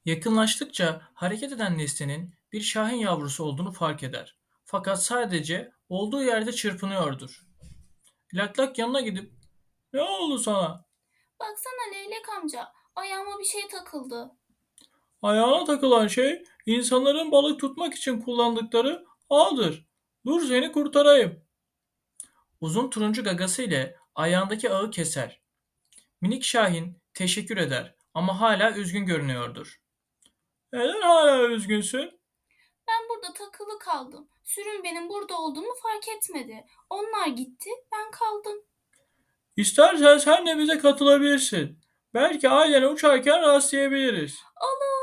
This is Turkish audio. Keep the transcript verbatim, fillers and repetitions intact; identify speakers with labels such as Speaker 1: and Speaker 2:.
Speaker 1: Yakınlaştıkça hareket eden nesnenin bir şahin yavrusu olduğunu fark eder. Fakat sadece olduğu yerde çırpınıyordur. Lak Lak yanına gidip "Ne oldu sana?"
Speaker 2: Baksana Leylek amca, ayağıma bir şey takıldı.
Speaker 1: "Ayağına takılan şey insanların balık tutmak için kullandıkları ağdır. Dur seni kurtarayım." Uzun turuncu gagası ile ayağındaki ağı keser. Minik Şahin teşekkür eder ama hala üzgün görünüyordur. "Neden hala üzgünsün?"
Speaker 2: Ben burada takılı kaldım. Sürüm benim burada olduğumu fark etmedi. Onlar gitti, ben kaldım.
Speaker 1: "İstersen sen de bize katılabilirsin. Belki ailene uçarken rastlayabiliriz."